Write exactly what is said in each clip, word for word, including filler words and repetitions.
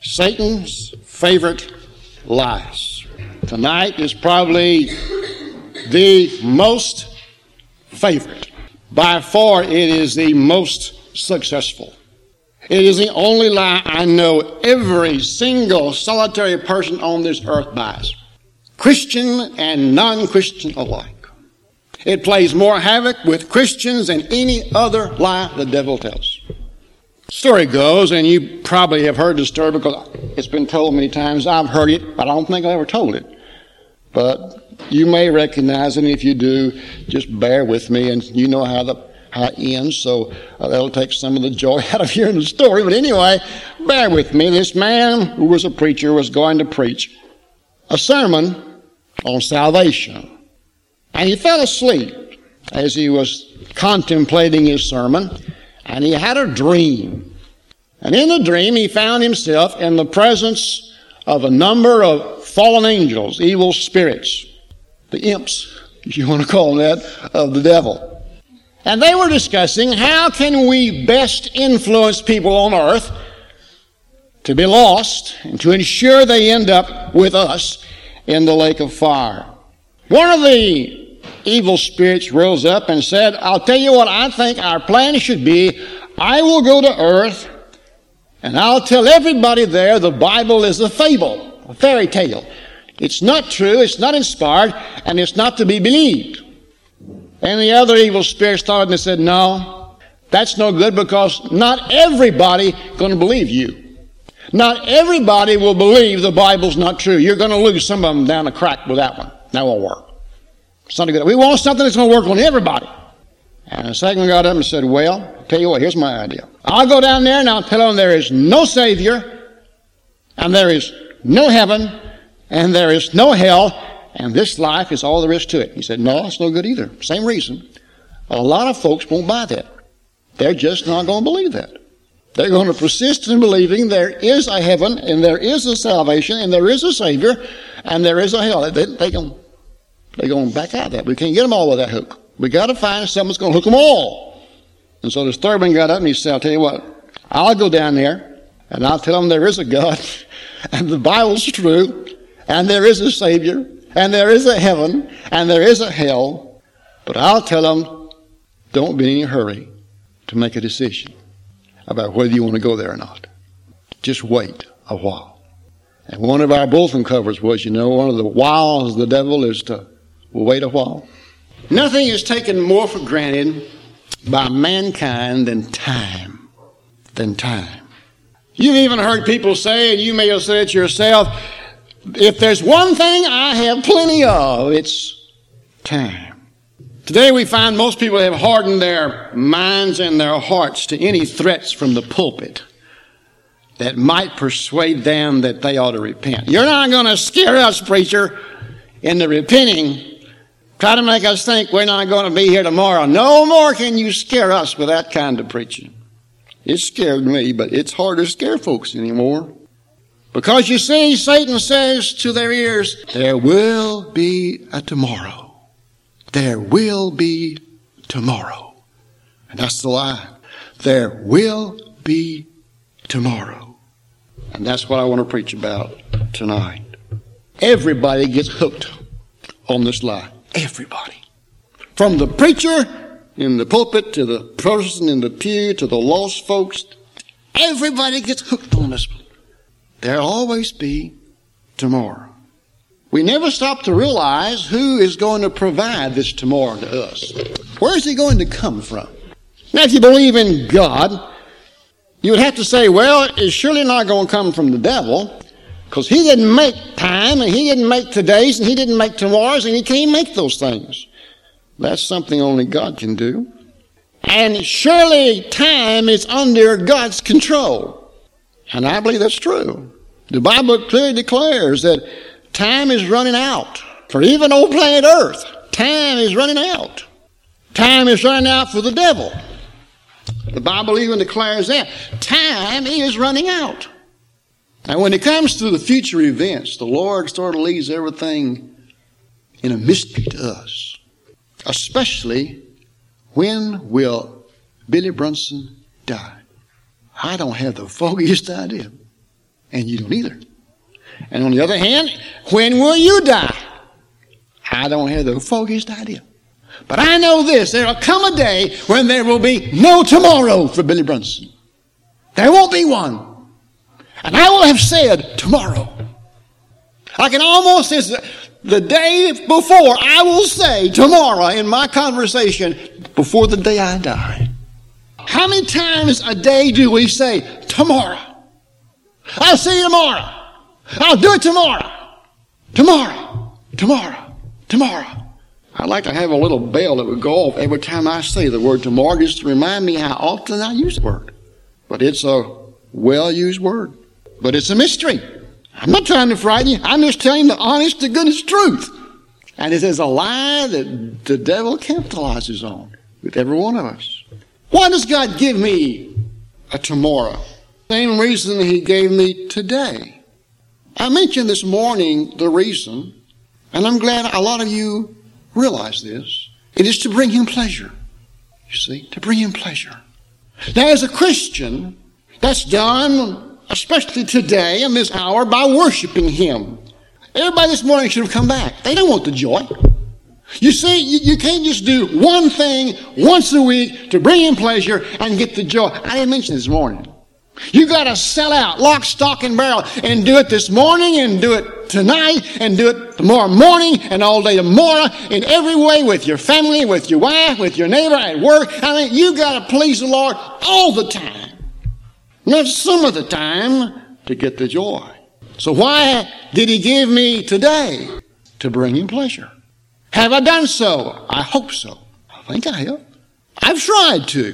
Satan's favorite lies. Tonight is probably the most favorite. By far, it is the most successful. It is the only lie I know every single solitary person on this earth buys, Christian and non-Christian alike. It plays more havoc with Christians than any other lie the devil tells. Story goes, and you probably have heard the story because it's been told many times. I've heard it, but I don't think I ever told it. But you may recognize it, and if you do, just bear with me, and you know how the how it ends, so uh, that'll take some of the joy out of hearing the story. But anyway, bear with me. This man who was a preacher was going to preach a sermon on salvation. And he fell asleep as he was contemplating his sermon, and he had a dream. And in the dream, he found himself in the presence of a number of fallen angels, evil spirits, the imps, if you want to call them that, of the devil. And they were discussing how can we best influence people on earth to be lost and to ensure they end up with us in the lake of fire. One of the evil spirits rose up and said, I'll tell you what I think our plan should be. I will go to earth and I'll tell everybody there the Bible is a fable, a fairy tale. It's not true, it's not inspired, and it's not to be believed. And the other evil spirit started and said, no, that's no good because not everybody going to believe you. Not everybody will believe the Bible's not true. You're going to lose some of them down the crack with that one. That won't work. It's not good. We want something that's going to work on everybody. And the second one got up and said, well, I'll tell you what, here's my idea. I'll go down there and I'll tell them there is no Savior, and there is no heaven, and there is no hell, and this life is all there is to it. He said, no, it's no good either. Same reason. A lot of folks won't buy that. They're just not going to believe that. They're going to persist in believing there is a heaven, and there is a salvation, and there is a Savior, and there is a hell. They, they can, they're going to back out of that. We can't get them all with that hook. We got to find something that's going to hook them all. And so this third one got up and he said, I'll tell you what, I'll go down there, and I'll tell them there is a God, and the Bible's true, and there is a Savior, and there is a heaven, and there is a hell, but I'll tell them, don't be in any hurry to make a decision about whether you want to go there or not. Just wait a while. And one of our bulletin covers was, you know, one of the wiles of the devil is to wait a while. Nothing is taken more for granted by mankind than time. Than time. You've even heard people say, and you may have said it yourself, if there's one thing I have plenty of, it's time. Today we find most people have hardened their minds and their hearts to any threats from the pulpit that might persuade them that they ought to repent. You're not going to scare us, preacher, into repenting. Try to make us think we're not going to be here tomorrow. No more can you scare us with that kind of preaching. It scared me, but it's hard to scare folks anymore. Because you see, Satan says to their ears, there will be a tomorrow. There will be tomorrow. And that's the lie. There will be tomorrow. And that's what I want to preach about tonight. Everybody gets hooked on this lie. Everybody. From the preacher in the pulpit to the person in the pew to the lost folks, everybody gets hooked on this one. There'll always be tomorrow. We never stop to realize who is going to provide this tomorrow to us. Where is he going to come from? Now, if you believe in God, you would have to say, well, it's surely not going to come from the devil, because he didn't make time, and he didn't make today's, and he didn't make tomorrow's, and he can't make those things. That's something only God can do. And surely time is under God's control. And I believe that's true. The Bible clearly declares that time is running out. For even old planet Earth, time is running out. Time is running out for the devil. The Bible even declares that. Time is running out. Now, when it comes to the future events, the Lord sort of leaves everything in a mystery to us. Especially, when will Billy Brunson die? I don't have the foggiest idea. And you don't either. And on the other hand, when will you die? I don't have the foggiest idea. But I know this, there will come a day when there will be no tomorrow for Billy Brunson. There won't be one. And I will have said tomorrow. I can almost, it's the day before, I will say tomorrow in my conversation before the day I die. How many times a day do we say tomorrow? I'll see you tomorrow. I'll do it tomorrow. Tomorrow. Tomorrow. Tomorrow. I'd like to have a little bell that would go off every time I say the word tomorrow just to remind me how often I use the word. But it's a well-used word. But it's a mystery. I'm not trying to frighten you. I'm just telling you the honest to goodness truth. And it is a lie that the devil capitalizes on with every one of us. Why does God give me a tomorrow? Same reason he gave me today. I mentioned this morning the reason, and I'm glad a lot of you realize this. It is to bring him pleasure. You see, to bring him pleasure. Now, as a Christian, that's done, especially today in this hour, by worshiping him. Everybody this morning should have come back. They don't want the joy. You see, you, you can't just do one thing once a week to bring him pleasure and get the joy. I didn't mention this morning. You got to sell out, lock, stock, and barrel, and do it this morning, and do it tonight, and do it tomorrow morning, and all day tomorrow, in every way, with your family, with your wife, with your neighbor, at work. I mean, you got to please the Lord all the time, not some of the time, to get the joy. So why did he give me today? To bring him pleasure. Have I done so? I hope so. I think I have. I've tried to.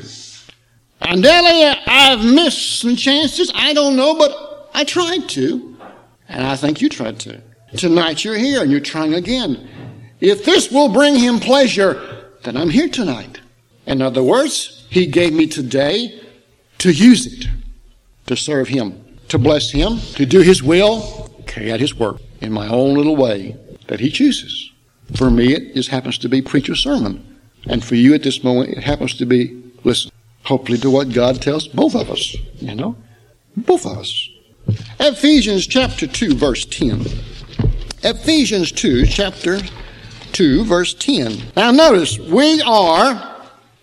And daily I've missed some chances. I don't know, but I tried to. And I think you tried to. Tonight you're here and you're trying again. If this will bring him pleasure, then I'm here tonight. In other words, he gave me today to use it, to serve him, to bless him, to do his will, carry out his work in my own little way that he chooses. For me, it just happens to be preach a sermon. And for you at this moment, it happens to be listen. Hopefully to what God tells both of us, you know, both of us. Ephesians chapter two, verse ten. Ephesians two, chapter two, verse ten. Now notice, we are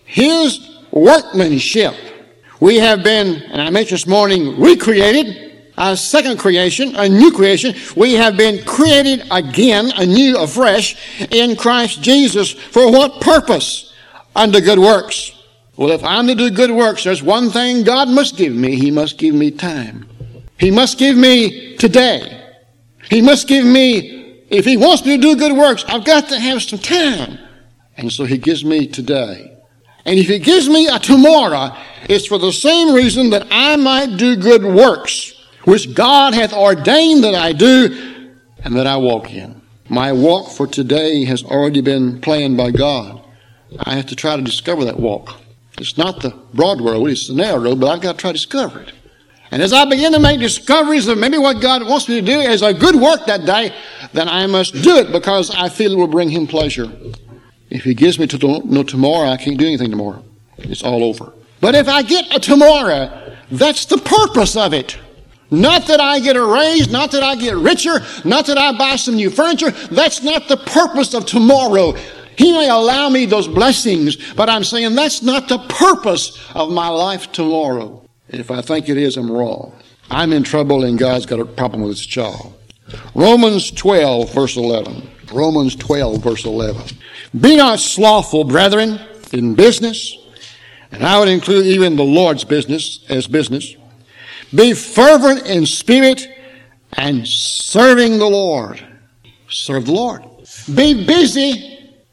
his workmanship. We have been, and I mentioned this morning, recreated, a second creation, a new creation. We have been created again, anew, afresh, in Christ Jesus. For what purpose? Unto good works. Well, if I'm to do good works, there's one thing God must give me. He must give me time. He must give me today. He must give me, if he wants me to do good works, I've got to have some time. And so he gives me today. And if he gives me a tomorrow, it's for the same reason that I might do good works, which God hath ordained that I do and that I walk in. My walk for today has already been planned by God. I have to try to discover that walk. It's not the broad road, it's the narrow road, but I've got to try to discover it. And as I begin to make discoveries of maybe what God wants me to do as a good work that day, then I must do it because I feel it will bring him pleasure. If he gives me to no tomorrow, I can't do anything tomorrow. It's all over. But if I get a tomorrow, that's the purpose of it. Not that I get a raise, not that I get richer, not that I buy some new furniture. That's not the purpose of tomorrow. He may allow me those blessings, but I'm saying that's not the purpose of my life tomorrow. If I think it is, I'm wrong. I'm in trouble and God's got a problem with his child. Romans twelve, verse eleven. Romans twelve, verse eleven. Be not slothful, brethren, in business, and I would include even the Lord's business as business. Be fervent in spirit and serving the Lord. Serve the Lord. Be busy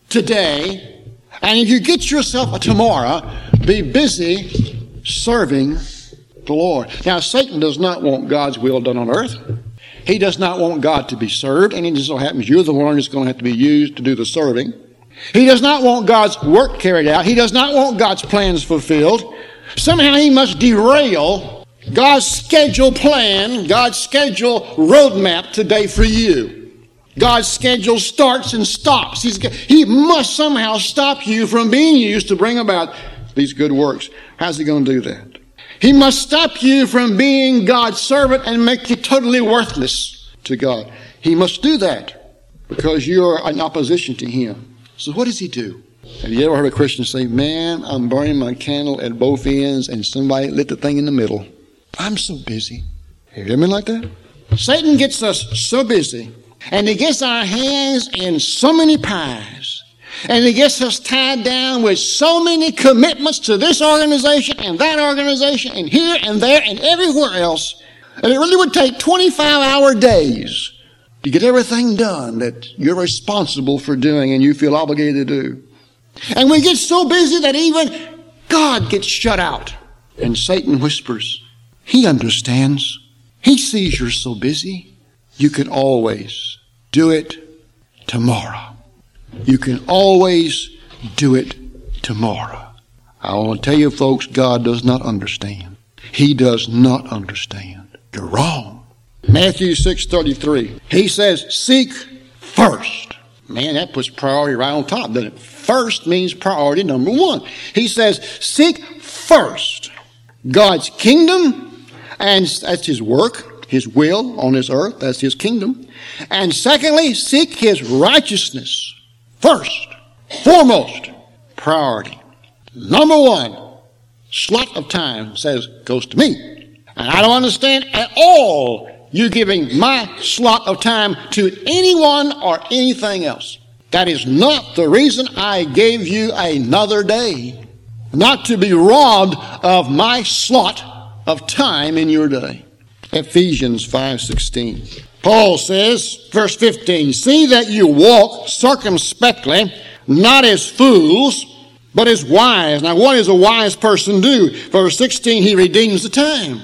today, and if you get yourself a tomorrow, be busy serving the Lord. Now, Satan does not want God's will done on earth. He does not want God to be served, and it just so happens you're the one that's going to have to be used to do the serving. He does not want God's work carried out. He does not want God's plans fulfilled. Somehow he must derail God's scheduled plan, God's scheduled roadmap today for you. God's schedule starts and stops. He's, he must somehow stop you from being used to bring about these good works. How's he going to do that? He must stop you from being God's servant and make you totally worthless to God. He must do that because you are in opposition to him. So what does he do? Have you ever heard a Christian say, man, I'm burning my candle at both ends and somebody lit the thing in the middle. I'm so busy. Have you ever been like that? Satan gets us so busy, and he gets our hands in so many pies, and he gets us tied down with so many commitments to this organization and that organization and here and there and everywhere else, and it really would take twenty-five hour days to get everything done that you're responsible for doing and you feel obligated to do. And we get so busy that even God gets shut out. And Satan whispers, he understands. He sees you're so busy. You can always do it tomorrow. You can always do it tomorrow. I want to tell you, folks, God does not understand. He does not understand. You're wrong. Matthew six thirty-three. He says, seek first. Man, that puts priority right on top, doesn't it? First means priority number one. He says, seek first God's kingdom, and that's his work, his will on this earth. That's his kingdom. And secondly, seek his righteousness. First, foremost, priority. Number one, slot of time says, goes to me. And I don't understand at all you giving my slot of time to anyone or anything else. That is not the reason I gave you another day. Not to be robbed of my slot of time in your day. Ephesians five sixteen. Paul says, verse fifteen, see that you walk circumspectly, not as fools, but as wise. Now, what does a wise person do? Verse sixteen, he redeems the time.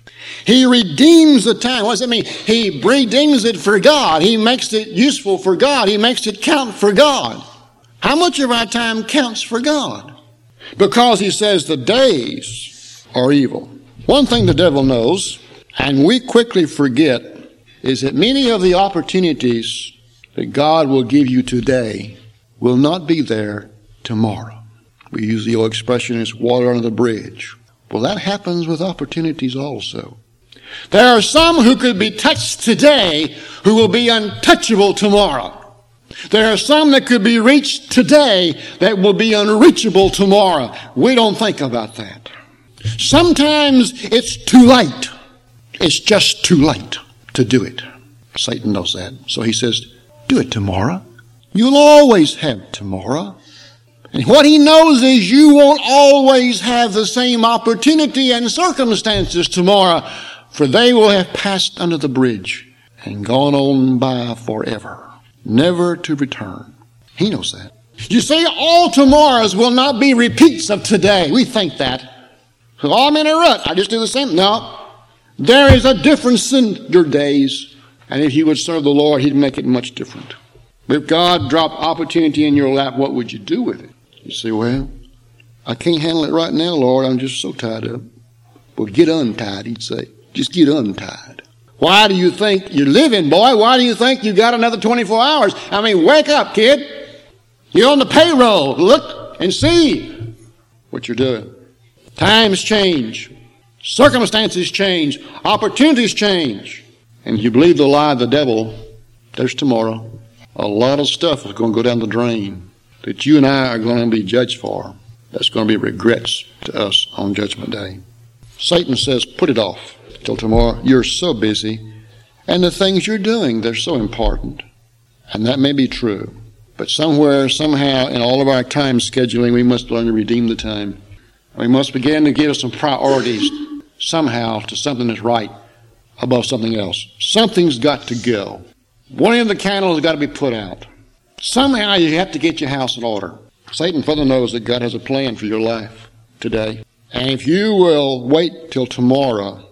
He redeems the time. What does it mean? He redeems it for God. He makes it useful for God. He makes it count for God. How much of our time counts for God? Because he says the days are evil. One thing the devil knows, and we quickly forget, is that many of the opportunities that God will give you today will not be there tomorrow. We use the old expression, it's water under the bridge. Well, that happens with opportunities also. There are some who could be touched today who will be untouchable tomorrow. There are some that could be reached today that will be unreachable tomorrow. We don't think about that. Sometimes it's too late. It's just too late to do it. Satan knows that. So he says, do it tomorrow. You'll always have tomorrow. And what he knows is you won't always have the same opportunity and circumstances tomorrow, for they will have passed under the bridge and gone on by forever, never to return. He knows that. You see, all tomorrows will not be repeats of today. We think that. So, oh, I'm in a rut. I just do the same. No. There is a difference in your days. And if you would serve the Lord, he'd make it much different. If God dropped opportunity in your lap, what would you do with it? You say, well, I can't handle it right now, Lord. I'm just so tied up. Well, get untied, he'd say. Just get untied. Why do you think you're living, boy? Why do you think you got another twenty-four hours? I mean, wake up, kid. You're on the payroll. Look and see what you're doing. Times change. Circumstances change. Opportunities change. And if you believe the lie of the devil, there's tomorrow. A lot of stuff is going to go down the drain that you and I are going to be judged for. That's going to be regrets to us on Judgment Day. Satan says, put it off till tomorrow. You're so busy. And the things you're doing, they're so important. And that may be true. But somewhere, somehow, in all of our time scheduling, we must learn to redeem the time. We must begin to give some priorities somehow to something that's right above something else. Something's got to go. One of the candles has got to be put out. Somehow you have to get your house in order. Satan further knows that God has a plan for your life today. And if you will wait till tomorrow,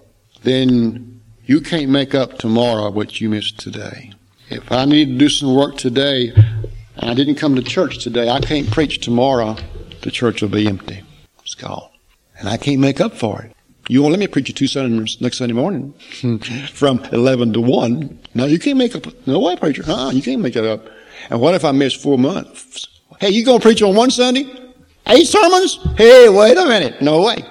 then you can't make up tomorrow what you missed today. If I need to do some work today, and I didn't come to church today, I can't preach tomorrow. The church will be empty. It's gone. And I can't make up for it. You won't let me preach you two Sundays next Sunday morning from eleven to one. No, you can't make up. No way, preacher. Huh? You can't make that up. And what if I miss four months? Hey, you going to preach on one Sunday? Eight sermons? Hey, wait a minute. No way.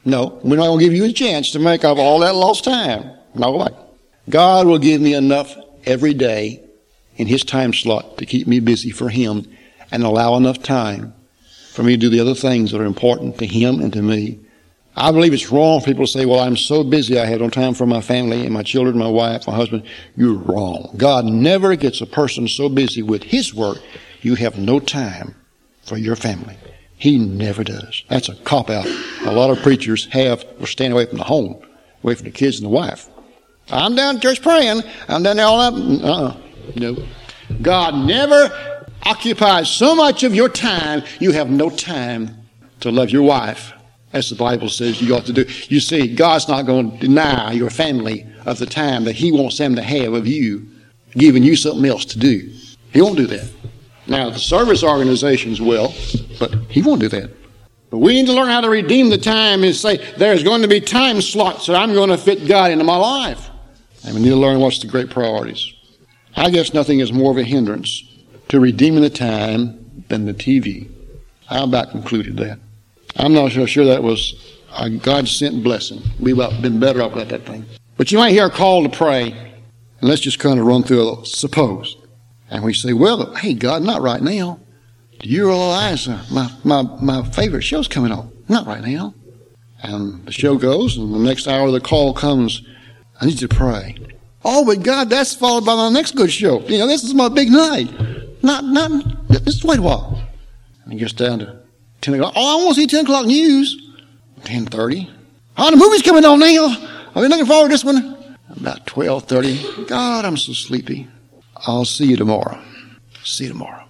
No, we're not going to give you a chance to make up all that lost time. No way. God will give me enough every day in His time slot to keep me busy for Him and allow enough time for me to do the other things that are important to Him and to me. I believe it's wrong for people to say, well, I'm so busy I have no time for my family and my children, my wife, my husband. You're wrong. God never gets a person so busy with His work, you have no time for your family. He never does. That's a cop-out. A lot of preachers have, or stand away from the home, away from the kids and the wife. I'm down at church praying. I'm down there all up. Uh-uh. No. God never occupies so much of your time, you have no time to love your wife, as the Bible says you ought to do. You see, God's not going to deny your family of the time that He wants them to have of you, giving you something else to do. He won't do that. Now, the service organizations will, but He won't do that. But we need to learn how to redeem the time and say, there's going to be time slots that I'm going to fit God into my life. And we need to learn what's the great priorities. I guess nothing is more of a hindrance to redeeming the time than the T V. I about concluded that. I'm not so sure that was a God-sent blessing. We've been better off without that thing. But you might hear a call to pray, and let's just kind of run through a suppose. And we say, well, hey, God, not right now. Do you realize uh, my, my, my favorite show's coming on? Not right now. And the show goes, and the next hour the call comes, I need you to pray. Oh, but God, that's followed by my next good show. You know, this is my big night. Not, not, just wait a while. And it gets down to ten o'clock. Oh, I want to see ten o'clock news. ten thirty. Oh, the movie's coming on now. I've been looking forward to this one. About twelve thirty. God, I'm so sleepy. I'll see you tomorrow. See you tomorrow.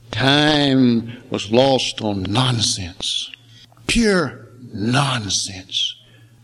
Time was lost on nonsense. Pure nonsense.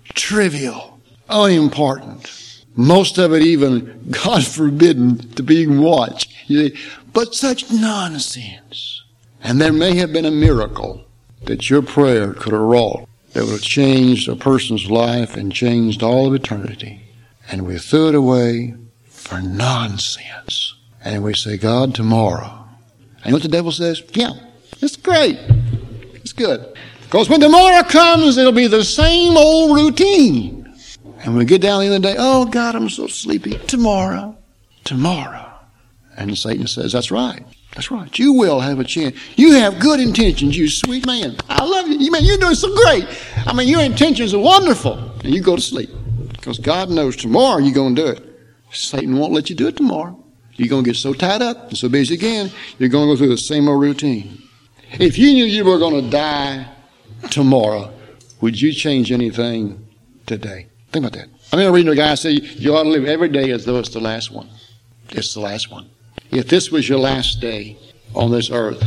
Trivial. Unimportant. Most of it even, God forbidden, to be watched. But such nonsense. And there may have been a miracle that your prayer could have wrought that would have changed a person's life and changed all of eternity. And we threw it away for nonsense. And we say, God, tomorrow. And you know what the devil says? Yeah, it's great. It's good. Because when tomorrow comes, it'll be the same old routine. And we get down the end of the day, oh, God, I'm so sleepy. Tomorrow. Tomorrow. And Satan says, that's right. That's right. You will have a chance. You have good intentions, you sweet man. I love you. You man, you're doing so great. I mean, your intentions are wonderful. And you go to sleep. Because God knows tomorrow you're going to do it. Satan won't let you do it tomorrow. You're going to get so tied up and so busy again, you're going to go through the same old routine. If you knew you were going to die tomorrow, would you change anything today? Think about that. I mean, I'm reading a guy say you ought to live every day as though it's the last one. It's the last one. If this was your last day on this earth,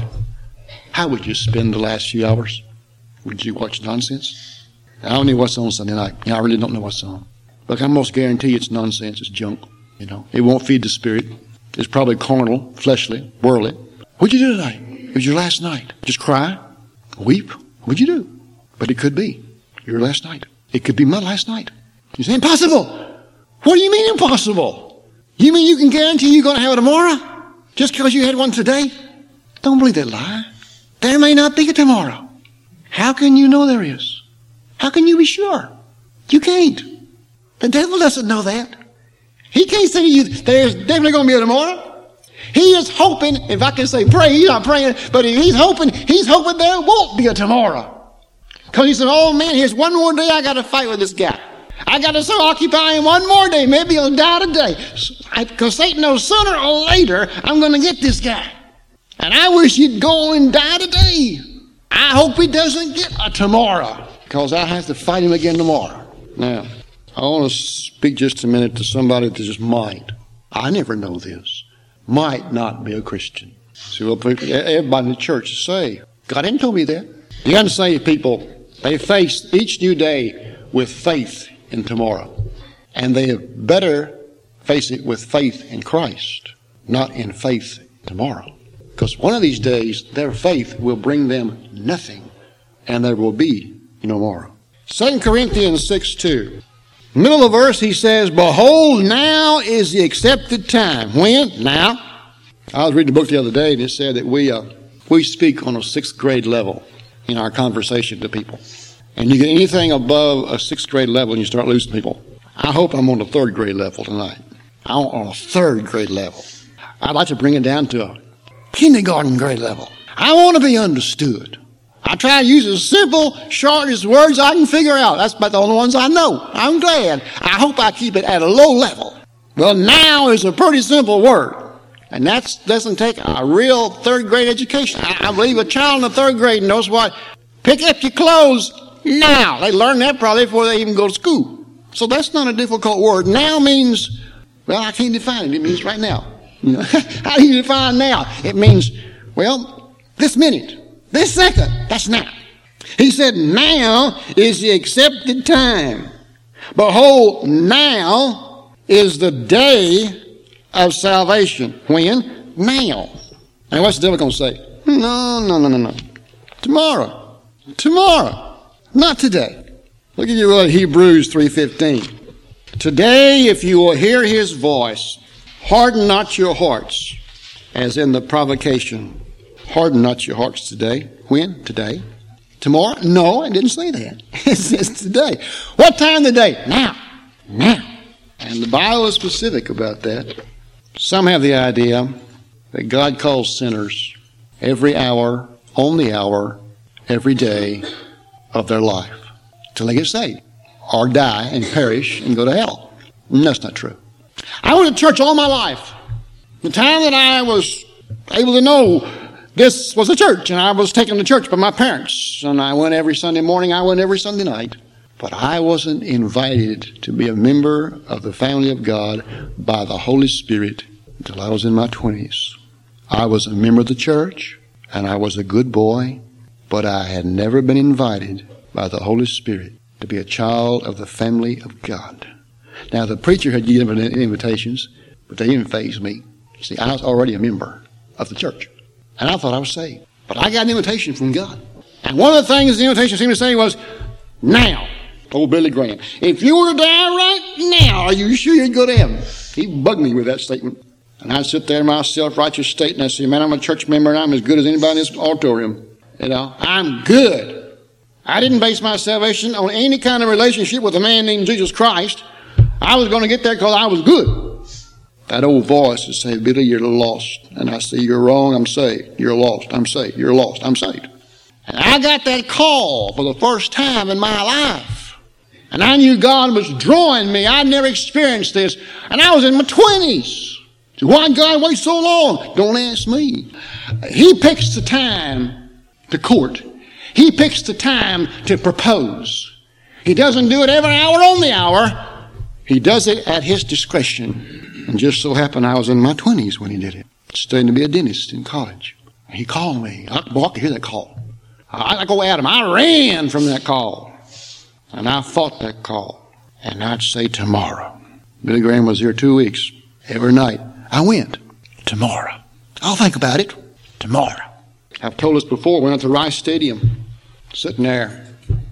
how would you spend the last few hours? Would you watch nonsense? I don't know what's on Sunday night. You know, I really don't know what's on. Look, I almost guarantee it's nonsense. It's junk. You know, it won't feed the spirit. It's probably carnal, fleshly, worldly. What'd you do tonight? It was your last night. Just cry, weep. What'd you do? But it could be your last night. It could be my last night. You say, impossible. What do you mean impossible? You mean you can guarantee you're going to have it tomorrow? Just because you had one today? Don't believe that lie. There may not be a tomorrow. How can you know there is? How can you be sure? You can't. The devil doesn't know that. He can't say to you, there's definitely going to be a tomorrow. He is hoping, if I can say pray, he's not praying, but if he's hoping, he's hoping there won't be a tomorrow. Because he said, oh man, here's one more day I got to fight with this guy. I got to so occupy him one more day. Maybe he'll die today. Because Satan knows sooner or later I'm going to get this guy. And I wish he'd go and die today. I hope he doesn't get a tomorrow. Because I have to fight him again tomorrow. Now, I want to speak just a minute to somebody that just might. I never know this. Might not be a Christian. See what everybody in the church is saying. God didn't tell me that. You understand, people, they face each new day with faith in tomorrow. And they had better face it with faith in Christ, not in faith tomorrow. Because one of these days, their faith will bring them nothing, and there will be no tomorrow. Second Corinthians six two. Middle of the verse, he says, behold, now is the accepted time. When? Now. I was reading a book the other day, and it said that we uh, we speak on a sixth grade level in our conversation to people. and you get anything above a sixth grade level and you start losing people. I hope I'm on the third grade level tonight. I'm on a third grade level. I'd like to bring it down to a kindergarten grade level. I want to be understood. I try to use as simple, shortest words I can figure out. That's about the only ones I know. I'm glad. I hope I keep it at a low level. Well, now is a pretty simple word. And that doesn't take a real third grade education. I, I believe a child in the third grade knows what. Pick up your clothes now. They learn that probably before they even go to school. So that's not a difficult word. Now means, well, I can't define it. It means right now. You know, how do you define now? It means, well, this minute, this second, that's now. He said, now is the accepted time. Behold, now is the day of salvation. When? Now. And what's the devil going to say? No, no, no, no, no. Tomorrow. Tomorrow. Not today. Look at your Hebrews three fifteen. Today, if you will hear his voice, harden not your hearts, as in the provocation. Harden not your hearts today. When? Today. Tomorrow? No, I didn't say that. It says today. What time today? Now. Now. And the Bible is specific about that. Some have the idea that God calls sinners every hour, on the hour, every day of their life till they get saved or die and perish and go to hell. And that's not true. I went to church all my life. The time that I was able to know this was a church, and I was taken to church by my parents, and I went every Sunday morning, I went every Sunday night. But I wasn't invited to be a member of the family of God by the Holy Spirit until I was in my twenties. I was a member of the church, and I was a good boy, but I had never been invited by the Holy Spirit to be a child of the family of God. Now, the preacher had given invitations, but they didn't faze me. You see, I was already a member of the church, and I thought I was saved. But I got an invitation from God. And one of the things the invitation seemed to say was, now. Old Billy Graham. If you were to die right now, are you sure you'd go to heaven? He bugged me with that statement. And I'd sit there in my self-righteous state and I'd say, man, I'm a church member and I'm as good as anybody in this auditorium. You know, I'm good. I didn't base my salvation on any kind of relationship with a man named Jesus Christ. I was going to get there because I was good. That old voice would say, Billy, you're lost. And I say, you're wrong, I'm saved. You're lost, I'm saved. You're lost, I'm saved. And I got that call for the first time in my life. And I knew God was drawing me. I'd never experienced this. And I was in my twenties. So why did God wait so long? Don't ask me. He picks the time to court. He picks the time to propose. He doesn't do it every hour on the hour. He does it at his discretion. And just so happened I was in my twenties when he did it. Studying to be a dentist in college. He called me. I, boy, I could hear that call. I, I go at him. I ran from that call. And I fought that call. And I'd say tomorrow. Billy Graham was here two weeks. Every night. I went. Tomorrow. I'll think about it. Tomorrow. I've told us before, went out to Rice Stadium. Sitting there.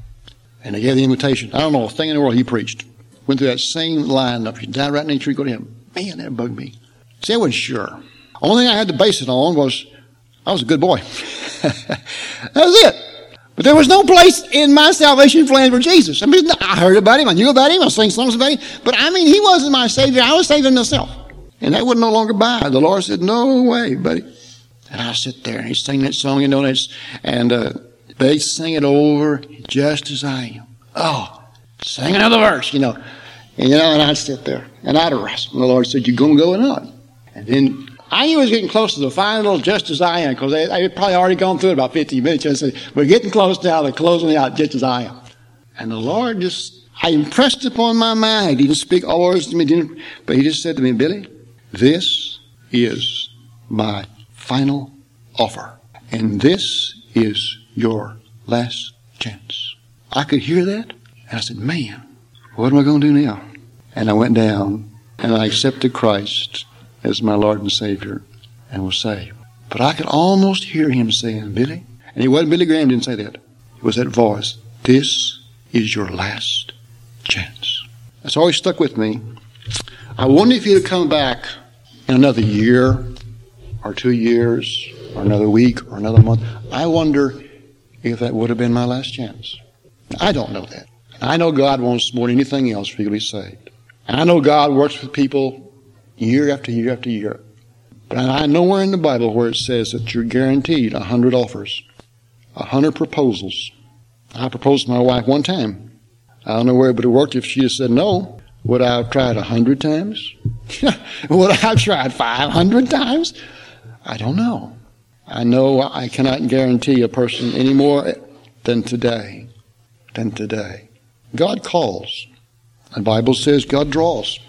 And they gave the invitation. I don't know a thing in the world he preached. Went through that same lineup. If you die right next to you, go to him. Man, that bugged me. See, I wasn't sure. Only thing I had to base it on was I was a good boy. That was it. But there was no place in my salvation plan for Jesus. I mean, I heard about him, I knew about him, I sang songs about him. But I mean, he wasn't my Savior. I was saving myself. And that would no longer buy. The Lord said, no way, buddy. And I sit there and he sang that song, you know, and, it's, and uh, they sing it over just as I am. Oh, sing another verse, you know. And, you know, and I'd sit there and I'd wrestle. And the Lord said, you going to go or not? And then I knew I was getting close to the final just as I am, because they, they had probably already gone through it about fifteen minutes. I said, we're getting close now, they're closing out just as I am. And the Lord just, I impressed upon my mind. He didn't speak all words to me, didn't, but he just said to me, Billy, this is my final offer. And this is your last chance. I could hear that, and I said, man, what am I going to do now? And I went down, and I accepted Christ as my Lord and Savior, and was saved. But I could almost hear him saying, Billy, and it wasn't Billy Graham didn't say that. It was that voice. This is your last chance. That's always stuck with me. I wonder if he'd have come back in another year, or two years, or another week, or another month. I wonder if that would have been my last chance. I don't know that. I know God wants more than anything else for you to be saved. And I know God works with people year after year after year. But I know where in the Bible where it says that you're guaranteed a hundred offers, a hundred proposals. I proposed to my wife one time. I don't know where it would have worked if she had said no. Would I have tried a hundred times? Would I have tried five hundred times? I don't know. I know I cannot guarantee a person any more than today. Than today. God calls. The Bible says God draws.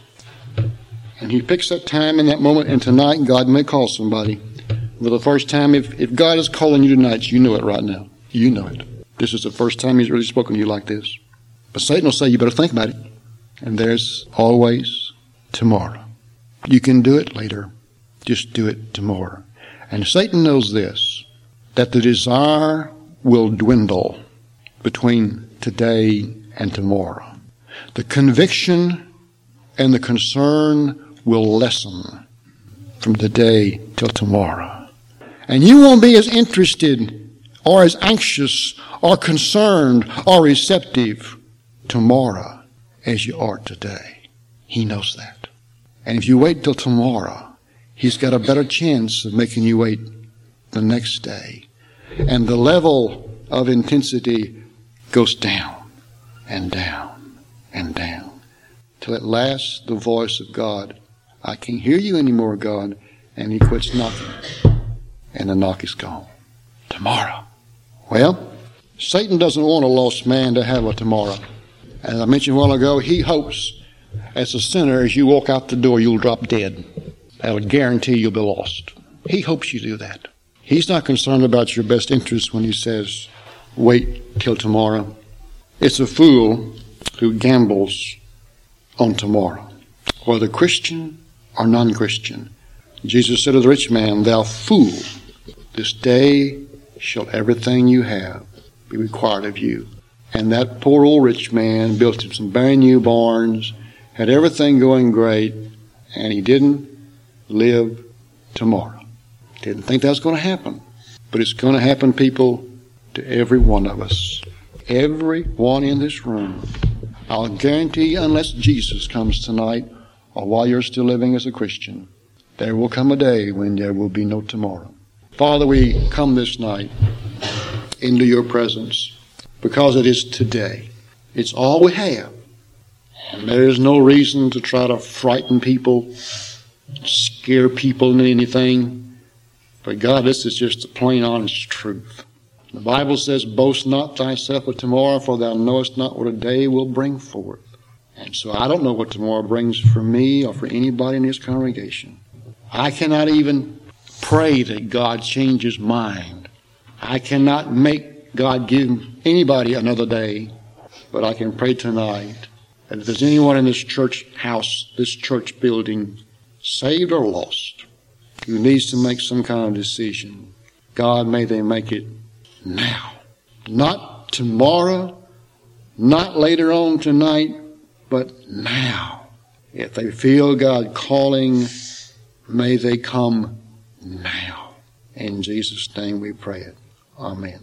And He picks that time and that moment, and tonight God may call somebody. For the first time, if, if God is calling you tonight, you know it right now. You know it. This is the first time He's really spoken to you like this. But Satan will say, you better think about it. And there's always tomorrow. You can do it later. Just do it tomorrow. And Satan knows this, that the desire will dwindle between today and tomorrow. The conviction and the concern will lessen from today till tomorrow. And you won't be as interested or as anxious or concerned or receptive tomorrow as you are today. He knows that. And if you wait till tomorrow, He's got a better chance of making you wait the next day. And the level of intensity goes down and down and down till at last the voice of God, I can't hear you anymore, God, and He quits knocking. And the knock is gone. Tomorrow. Well, Satan doesn't want a lost man to have a tomorrow. As I mentioned a while ago, he hopes as a sinner, as you walk out the door, you'll drop dead. That would guarantee you'll be lost. He hopes you do that. He's not concerned about your best interest when he says, wait till tomorrow. It's a fool who gambles on tomorrow, whether Christian or non-Christian. Jesus said to the rich man, thou fool, this day shall everything you have be required of you. And that poor old rich man built him some brand new barns, had everything going great, and he didn't live tomorrow. Didn't think that was going to happen. But it's going to happen, people, to every one of us. Every one in this room. I'll guarantee you, unless Jesus comes tonight, or while you're still living as a Christian, there will come a day when there will be no tomorrow. Father, we come this night into your presence because it is today. It's all we have. And there is no reason to try to frighten people, scare people into anything. But God, this is just the plain, honest truth. The Bible says, boast not thyself of tomorrow, for thou knowest not what a day will bring forth. And so I don't know what tomorrow brings for me or for anybody in this congregation. I cannot even pray that God change His mind. I cannot make God give anybody another day. But I can pray tonight that if there's anyone in this church house, this church building, saved or lost, who needs to make some kind of decision, God, may they make it now. Not tomorrow, not later on tonight, but now. If they feel God calling, may they come now. In Jesus' name we pray it. Amen.